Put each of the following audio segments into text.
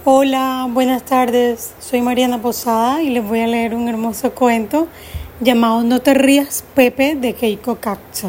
Hola, buenas tardes. Soy Mariana Posada y les voy a leer un hermoso cuento llamado No te rías, Pepe, de Keiko Katza.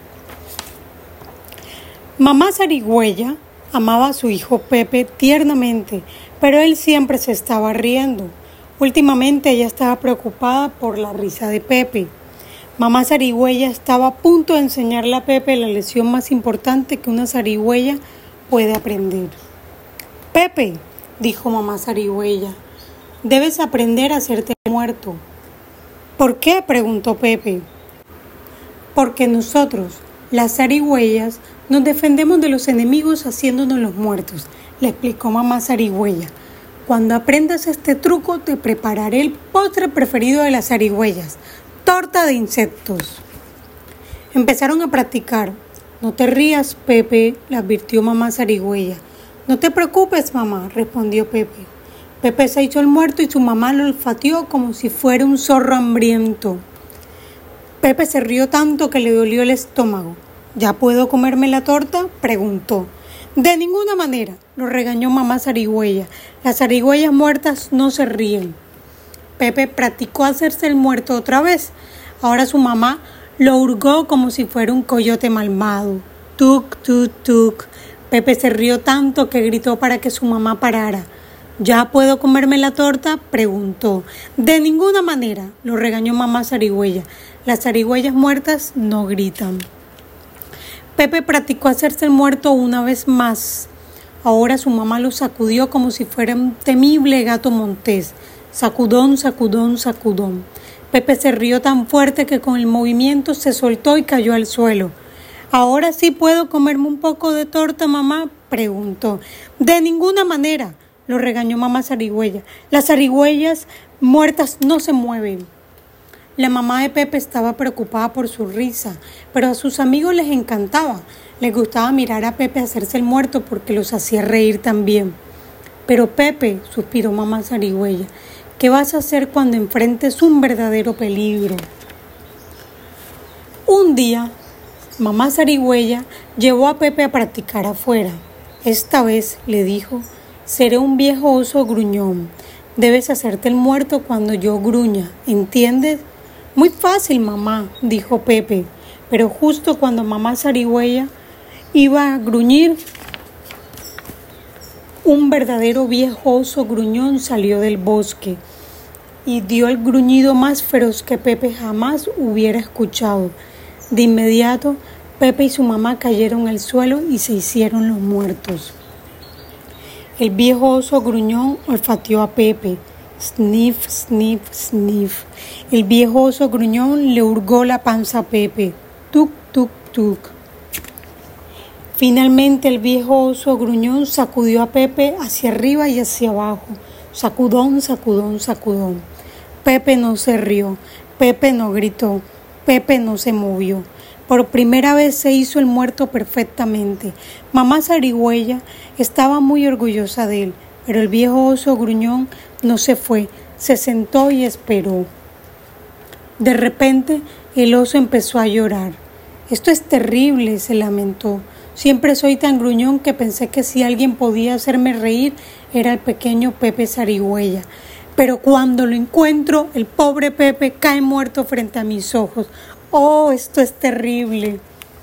Mamá Zarigüeya amaba a su hijo Pepe tiernamente, pero él siempre se estaba riendo. Últimamente ella estaba preocupada por la risa de Pepe. Mamá Zarigüeya estaba a punto de enseñarle a Pepe la lección más importante que una zarigüeya puede aprender. Pepe, dijo mamá Zarigüeya, debes aprender a hacerte muerto. ¿Por qué?, preguntó Pepe. Porque nosotros, las zarigüeyas, nos defendemos de los enemigos haciéndonos los muertos, le explicó mamá Zarigüeya. Cuando aprendas este truco te prepararé el postre preferido de las zarigüeyas, torta de insectos. Empezaron a practicar. No te rías, Pepe, le advirtió mamá Zarigüeya. No te preocupes, mamá, respondió Pepe. Pepe se hizo el muerto y su mamá lo olfateó como si fuera un zorro hambriento. Pepe se rió tanto que le dolió el estómago. ¿Ya puedo comerme la torta?, preguntó. De ninguna manera, lo regañó mamá Zarigüeya. Las zarigüeyas muertas no se ríen. Pepe practicó hacerse el muerto otra vez. Ahora su mamá lo hurgó como si fuera un coyote malvado. Tuc, tuc, tuc. Pepe se rió tanto que gritó para que su mamá parara. ¿Ya puedo comerme la torta?, preguntó. De ninguna manera, lo regañó mamá Zarigüeya. Las zarigüeyas muertas no gritan. Pepe practicó hacerse el muerto una vez más. Ahora su mamá lo sacudió como si fuera un temible gato montés. Sacudón, sacudón, sacudón. Pepe se rió tan fuerte que con el movimiento se soltó y cayó al suelo. ¿Ahora sí puedo comerme un poco de torta, mamá?, preguntó. De ninguna manera, lo regañó mamá Zarigüeya. Las zarigüeyas muertas no se mueven. La mamá de Pepe estaba preocupada por su risa, pero a sus amigos les encantaba. Les gustaba mirar a Pepe hacerse el muerto porque los hacía reír también. Pero Pepe, suspiró mamá Zarigüeya, ¿qué vas a hacer cuando enfrentes un verdadero peligro? Un día, mamá Zarigüeya llevó a Pepe a practicar afuera. Esta vez, le dijo, seré un viejo oso gruñón. Debes hacerte el muerto cuando yo gruña, ¿entiendes? Muy fácil, mamá, dijo Pepe. Pero justo cuando mamá Zarigüeya iba a gruñir, un verdadero viejo oso gruñón salió del bosque y dio el gruñido más feroz que Pepe jamás hubiera escuchado. De inmediato, Pepe y su mamá cayeron al suelo y se hicieron los muertos. El viejo oso gruñón olfateó a Pepe. Sniff, sniff, sniff. El viejo oso gruñón le hurgó la panza a Pepe. Tuc, tuc, tuc. Finalmente el viejo oso gruñón sacudió a Pepe hacia arriba y hacia abajo. Sacudón, sacudón, sacudón. Pepe no se rió. Pepe no gritó. Pepe no se movió. Por primera vez se hizo el muerto perfectamente. Mamá Zarigüeya estaba muy orgullosa de él, pero el viejo oso gruñón no se fue, se sentó y esperó. De repente, el oso empezó a llorar. Esto es terrible, se lamentó. Siempre soy tan gruñón que pensé que si alguien podía hacerme reír era el pequeño Pepe Zarigüeya. Pero cuando lo encuentro, el pobre Pepe cae muerto frente a mis ojos. ¡Oh, esto es terrible!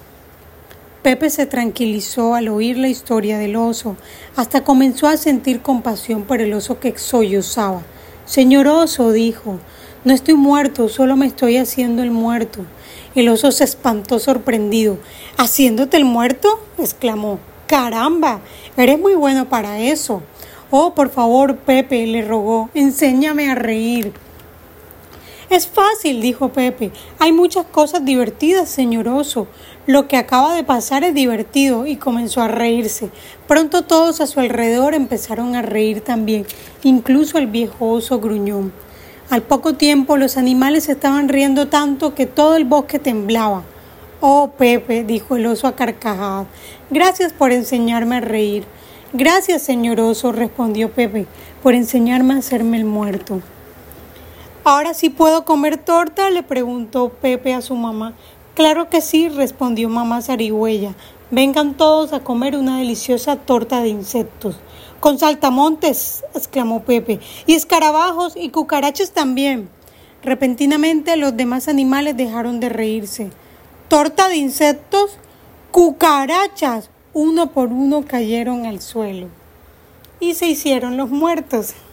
Pepe se tranquilizó al oír la historia del oso. Hasta comenzó a sentir compasión por el oso que sollozaba. Señor oso, dijo, no estoy muerto, solo me estoy haciendo el muerto. El oso se espantó sorprendido. ¿Haciéndote el muerto?, exclamó. ¡Caramba! Eres muy bueno para eso. Oh, por favor, Pepe, le rogó, enséñame a reír. Es fácil, dijo Pepe. Hay muchas cosas divertidas, señor oso. Lo que acaba de pasar es divertido, y comenzó a reírse. Pronto todos a su alrededor empezaron a reír también, incluso el viejo oso gruñón. Al poco tiempo los animales estaban riendo tanto que todo el bosque temblaba. Oh, Pepe, dijo el oso a carcajadas. Gracias por enseñarme a reír. Gracias, señor oso, respondió Pepe, por enseñarme a hacerme el muerto. ¿Ahora sí puedo comer torta?, le preguntó Pepe a su mamá. Claro que sí, respondió mamá Zarigüeya. Vengan todos a comer una deliciosa torta de insectos. Con saltamontes, exclamó Pepe, y escarabajos y cucarachas también. Repentinamente los demás animales dejaron de reírse. ¿Torta de insectos? ¡Cucarachas! Uno por uno cayeron al suelo y se hicieron los muertos.